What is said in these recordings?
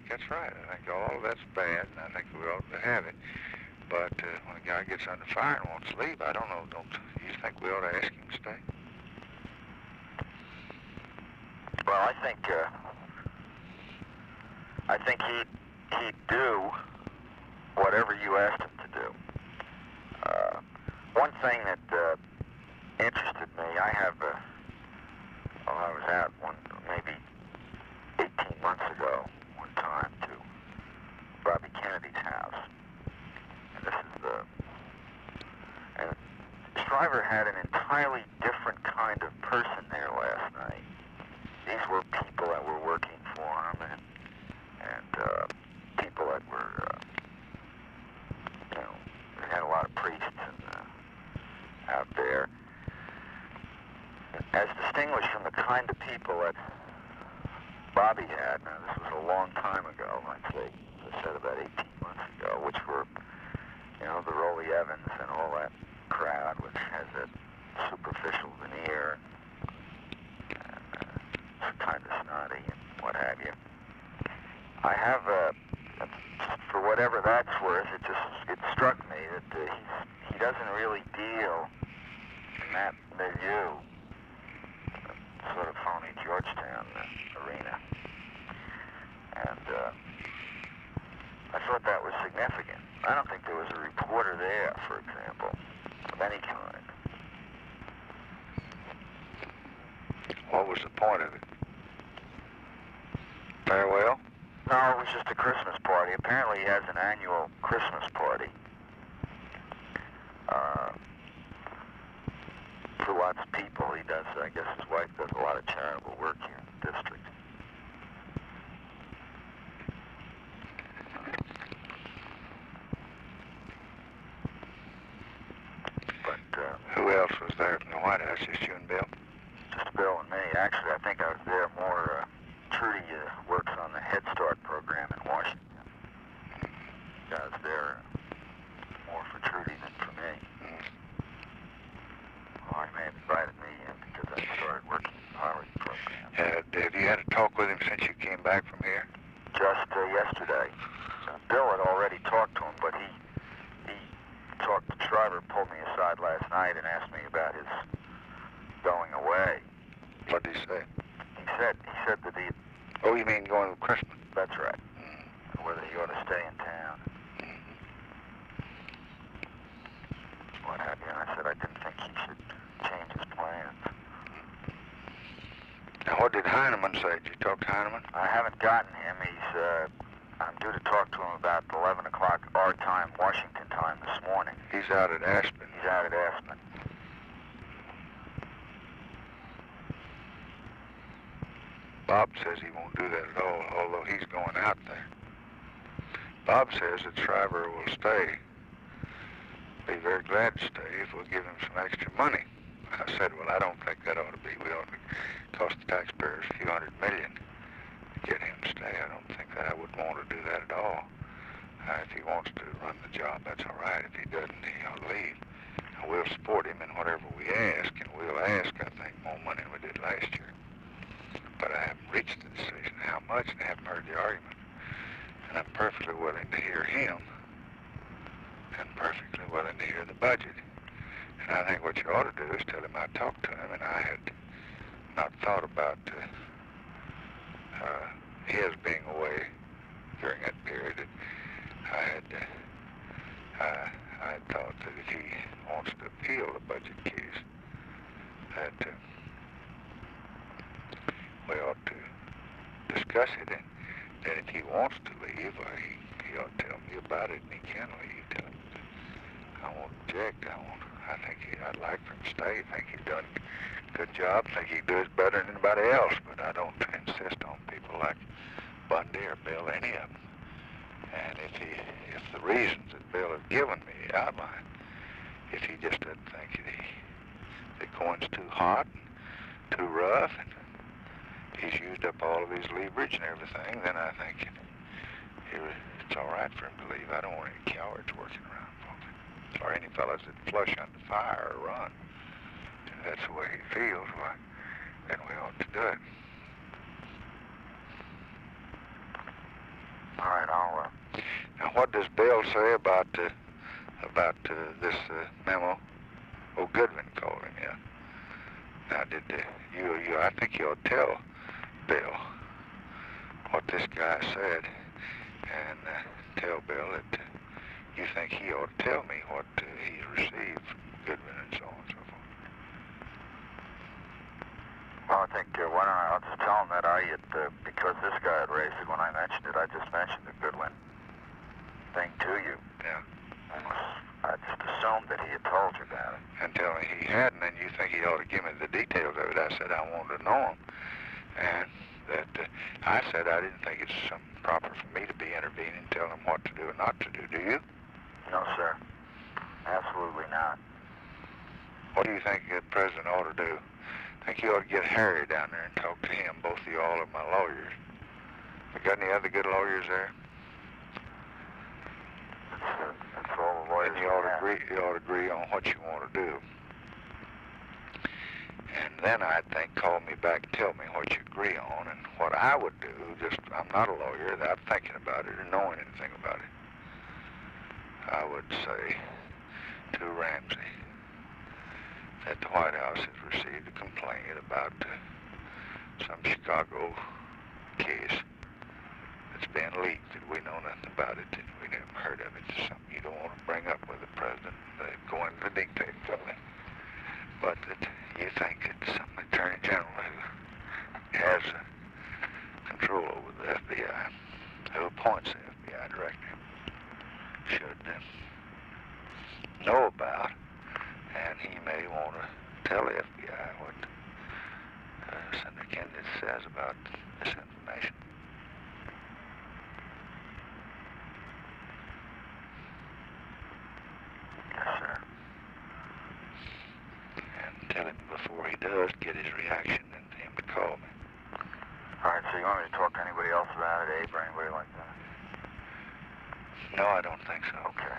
that's right. I think all of that's bad, and I think we ought to have it. But when a guy gets under fire and wants to leave, I don't know. Don't you think we ought to ask him to stay? Well, I think he'd do whatever you asked him to do. One thing that interested me, I was out maybe 18 months ago, one time to Bobby Kennedy's house, and Shriver had an entirely different kind of person there last night. These were people that were working for him, and people that were, they had a lot of priests out there, as distinguished from the kind of people that Bobby had. Now, this was a long time ago, I'd say, as I said, about 18 months ago, which were, the Rolly Evans and all that crowd, which has that superficial veneer, and kind of snotty and what have you. I have, for whatever that's worth, it struck me that he doesn't really deal in that milieu, sort of phony Georgetown arena. And I thought that was significant. I don't think there was a reporter there, for example, of any kind. What was the point of it? Farewell? No, it was just a Christmas party. Apparently he has an annual Christmas party. For lots of people. He does, I guess his wife does a lot of charitable work here in the district. Who else was there from the White House? Just you and Bill? Just Bill and me. Actually, I think I was there more. Trudy works on the Head Start program in Washington. I was there more for Trudy than for me. Or he may have invited me in because I started working in the poverty program. Have you had a talk with him since you came back from here? Just yesterday. Bill had already talked to him, but he talked to Shriver, pulled me aside last night and asked me about his going away. What did he say? He said that he... Oh, you mean going to Christmas? That's right. Whether he ought to stay in town. What have you. And I said I didn't think he should change his plans. Now, what did Heinemann say? Did you talk to Heinemann? I haven't gotten him. I'm due to talk to him about 11 o'clock our time, Washington time, this morning. He's out at Aspen. He's out at Aspen. Bob says he won't do that at all, although he's going out there. Bob says that Shriver will stay. Be very glad to stay if we'll give him some extra money. I said, well, I don't think that ought to be. We ought to cost the taxpayers a few $100 million to get him to stay. I don't think that I would want to do that at all. If he wants to run the job, that's all right. If he doesn't, he'll leave. And we'll support him in whatever we ask, and we'll ask, I think, more money than we did last year. But I haven't reached the decision how much, and I haven't heard the argument. And I'm perfectly willing to hear him, and perfectly willing to hear the budget. And I think what you ought to do is tell him I talked to him, and I had not thought about his being away during that period. I had thought that if he wants to appeal the budget case, that we ought to discuss it, and then if he wants to leave, he ought to tell me about it, and he can leave. Tell him I won't object. I think I'd like for him to stay. I think he's done a good job. I think he does better than anybody else, but I don't insist on people like Bundy or Bill, any of them. And if the reasons that Bill has given me outline, if he just doesn't think the coin's too hot, and too rough, and he's used up all of his leverage and everything, then I think it's all right for him to leave. I don't want any cowards working around for me, or any fellows that flush under fire or run. If that's the way he feels, well, then we ought to do it. All right, I'll... Now, what does Bill say about this memo? Oh, Goodwin called him, yeah. Now, did you? I think you ought to tell Bill what this guy said, and tell Bill that you think he ought to tell me what he's received from Goodwin and so on and so forth. Well, I think, why don't I'll just tell him that because this guy had raised it when I mentioned it, I just mentioned the Goodwin thing to you. Yeah. I just assumed that he had told you about it. And tell me he hadn't, and you think he ought to give me the details of it. I said I wanted to know him, and that I said I didn't think it's proper for me to be intervening and telling him what to do and not to do. Do you? No, sir. Absolutely not. What do you think the president ought to do? I think you ought to get Harry down there and talk to him, both of you all of my lawyers. You got any other good lawyers there? That's all the lawyers. And you ought to agree on what you want to do. And then I'd think call me back and tell me what you agree on and what I would do. I'm not a lawyer without thinking about it or knowing anything about it. I would say to Ramsey that the White House has received a complaint about some Chicago case that's been leaked, that we know nothing about it, that we never heard of it. It's something you don't want to bring up with the president, go into the dictates of it. But that you think it's some attorney general who has control over the FBI, who appoints the FBI director, should know about, and he may want to tell the FBI what Senator Kennedy says about this information. Yes, sir. And tell him before he does get his reaction and him to call me. All right, so you want me to talk to anybody else about it, Abe, or anybody like that? No, I don't think so. Okay.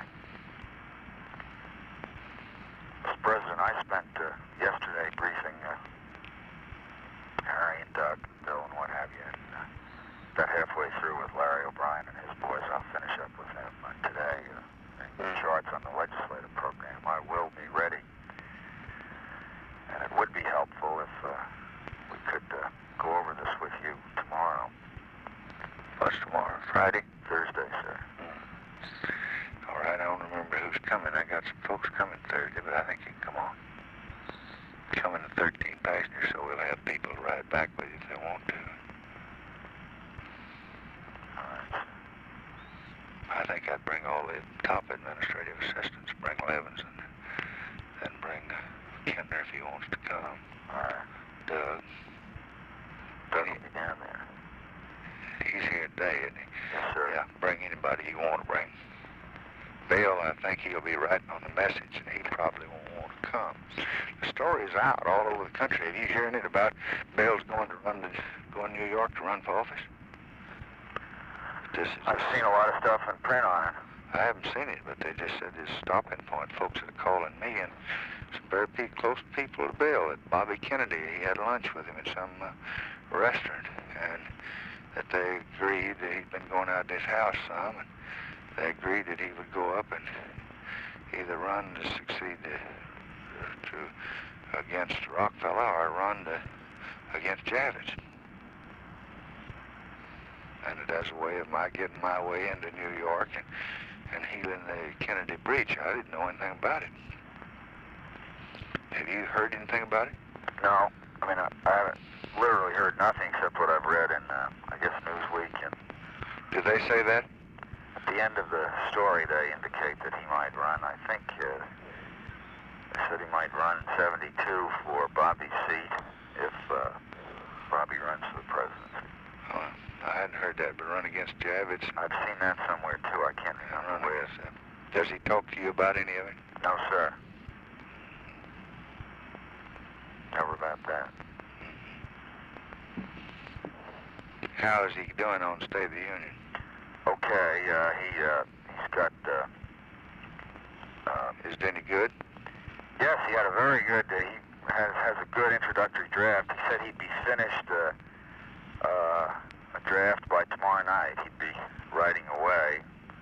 Mr. President, I spent yesterday briefing Harry and Doug, Bill, and what have you, and got halfway through with Larry O'Brien and his boys. I'll finish up with him today. Charts on the legislative program. I will be ready. And it would be helpful if we could go over this with you tomorrow. What's tomorrow? Friday? Thursday, sir. All right, I don't remember who's coming. I got some folks coming Thursday, but I think you can come on. Coming to 13 passengers, so we'll have people to ride back with you if they want to. All right. I think I'd bring all the top administrative assistants, bring Levins, and then bring Kentner if he wants to come. All right. Doug. Doug will be down there. He's here today, isn't he? Yes, sir. Yeah, bring anybody you want to bring. Bill, I think he'll be writing on the message, and he probably won't want to come. The story's out all over the country. Have you heard it about Bill's going to New York to run for office? I've seen a lot of stuff in print on it. I haven't seen it, but they just said his stopping point. Folks are calling me, and some very close people to Bill. At Bobby Kennedy, he had lunch with him at some restaurant, and that they agreed that he'd been going out to his house some, and they agreed that he would go up and either run to succeed against Rockefeller or run against Javits. And it as a way of my getting my way into New York and healing the Kennedy breach. I didn't know anything about it. Have you heard anything about it? No. I mean, I haven't literally heard nothing except what I've read in, I guess, Newsweek. And did they say that? at the end of the story, they indicate that he might run. I think they said he might run in 72 for Bobby's seat if Bobby runs for the presidency. Oh, I hadn't heard that, but run against Javits. I've seen that somewhere, too. I can't remember where. Does he talk to you about any of it? No, sir. Never about that. How is he doing on State of the Union? Okay, he's got, Is it any good? yes, he had a very good, he has a good introductory draft. He said he'd be finished a draft by tomorrow night. He'd be writing away,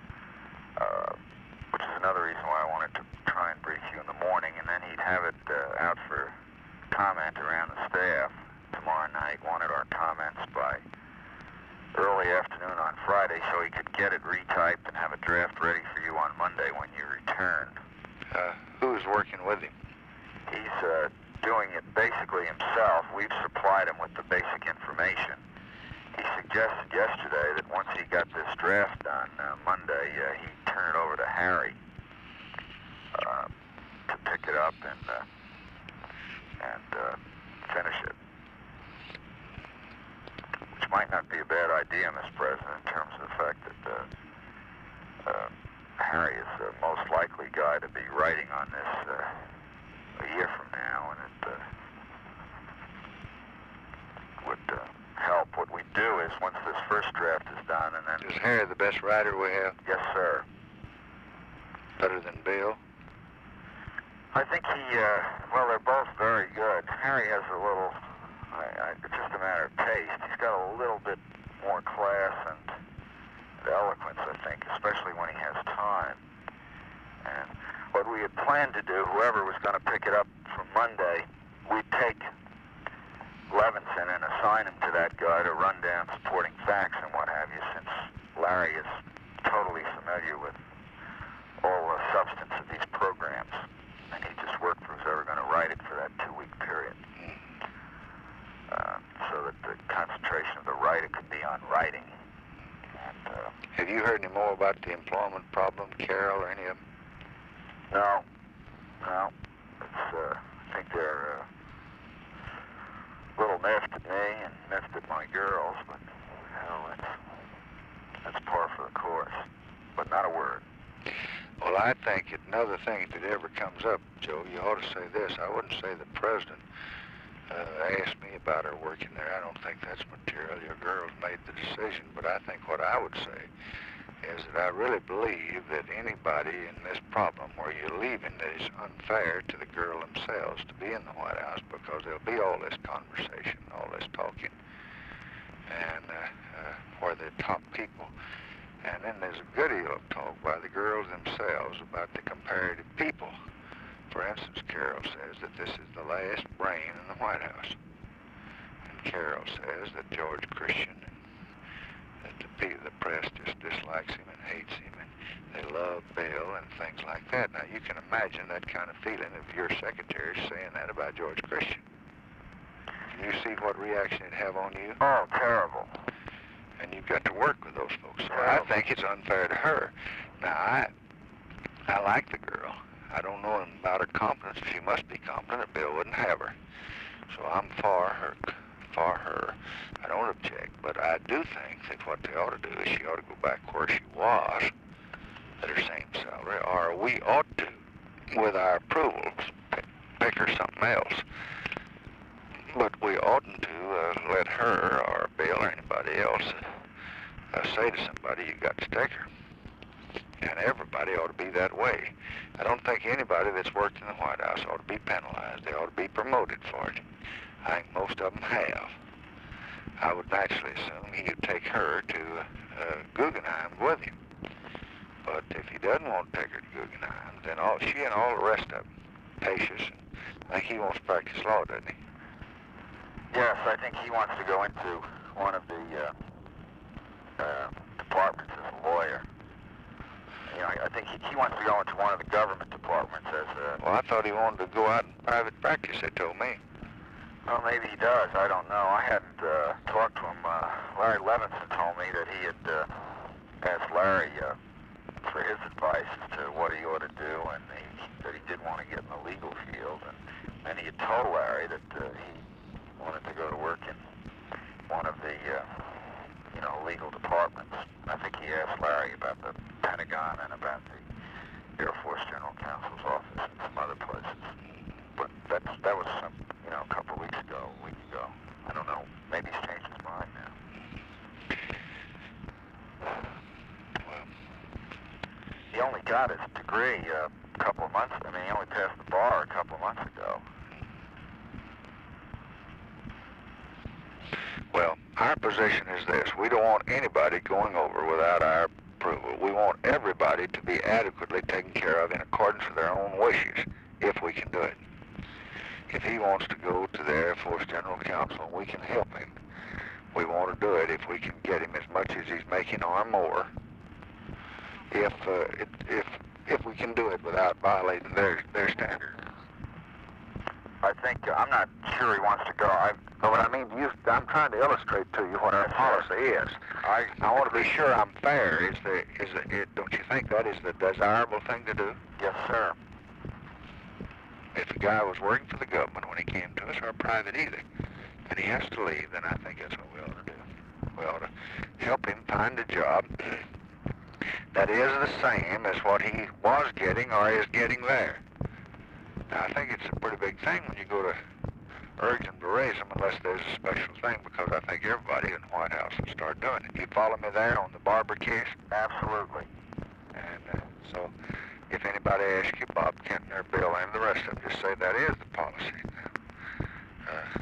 which is another reason why I wanted to try and brief you in the morning, and then he'd have it out for comment around the staff tomorrow night. Wanted our comments by early afternoon on Friday so he could get it retyped and have a draft ready for you on Monday when you return. Who's working with him? He's doing it basically himself. We've supplied him with the basic information. He suggested yesterday that once he got this draft done Monday, he'd turn it over to Harry to pick it up and finish it. Which might not be a bad idea, Mr. President, in terms of the fact that Harry is the most likely guy to be writing on this a year from now, and it would help. What we do is, once this first draft is done, and then... Is Harry the best writer we have? Yes, sir. Better than Bill? I think he, well, they're both very good. Harry has a little, it's just a matter of taste. He's got a little bit more class and eloquence, I think, especially when he has time. And what we had planned to do, whoever was going to pick it up from Monday, we'd take Levinson and assign him to that guy to run down supporting facts and what have you, since Larry is totally familiar with all the substance of these programs. And he just worked for who's ever going to write it for that 2-week period. So that the concentration of the writer could be on writing. And, have you heard any more about the employment problem, Carol, or any of them? No. It's, I think they're a little miffed at me and miffed at my girls, but, hell, that's par for the course. But not a word. Well, I think another thing that ever comes up, Joe, you ought to say this. I wouldn't say the president asked me about her working there. I don't think that's material. Your girls made the decision. But I think what I would say is that I really believe that anybody in this problem where you're leaving it is unfair to the girl themselves to be in the White House, because there'll be all this conversation, all this talking, and where they're top people. And then there's a good deal of talk by the girls themselves about the comparative people. For instance, Carol says that this is the last brain in the White House. And Carol says that George Christian, that the press just dislikes him and hates him, and they love Bill and things like that. Now, you can imagine that kind of feeling if your secretary is saying that about George Christian. Can you see what reaction it'd have on you? Oh, terrible. And you've got to work with those folks. So I think it's unfair to her. Now, I like the girl. I don't know about her competence. She must be competent, or Bill wouldn't have her. So I'm for her. I don't object, but I do think that what they ought to do is she ought to go back where she was at her same salary, or we ought to, with our approvals, pick her something else. But we oughtn't to let her or Bill or anybody else say to somebody, you got to take her. And everybody ought to be that way. I don't think anybody that's worked in the White House ought to be penalized. They ought to be promoted for it. I think most of them have. I would naturally assume he would take her to Guggenheim with him. But if he doesn't want to take her to Guggenheim, then she and all the rest of them, Pacious, I think he wants to practice law, doesn't he? Yes, I think he wants to go into one of the departments as a lawyer. You know, I think he wants to go into one of the government departments as a... Well, I thought he wanted to go out in private practice, they told me. Well, maybe he does. I don't know. I hadn't talked to him. Larry Levinson told me that he had asked Larry for his advice as to what he ought to do, and that he did want to get in the legal field. And he had told Larry that he wanted to go to work in one of the, legal departments. I think he asked Larry about the Pentagon and about the Air Force General Counsel's office and some other places. But that was some, a couple of weeks ago, a week ago. I don't know. Maybe he's changed his mind now. Well, he only got his degree a couple of months. He only passed the bar a couple of months ago. Well, Our position is this. We don't want anybody going over without our approval. We want everybody to be adequately taken care of in accordance with their own wishes, if we can do it. If he wants to go to the Air Force General Council, we can help him. We want to do it if we can get him as much as he's making or more. If we can do it without violating their standards. I think, I'm not sure he wants to go. But what I mean, I'm trying to illustrate to you what our policy is. I want to be sure I'm fair. Don't you think that is the desirable thing to do? Yes, sir. If a guy was working for the government when he came to us, or private either, and he has to leave, then I think that's what we ought to do. We ought to help him find a job that is the same as what he was getting or is getting there. Now, I think it's a pretty big thing when you go to urge them to raise them unless there's a special thing, because I think everybody in the White House will start doing it. You follow me there on the Barber case? Absolutely. And so if anybody asks you, Bob Kentner, Bill, and the rest of them, just say that is the policy.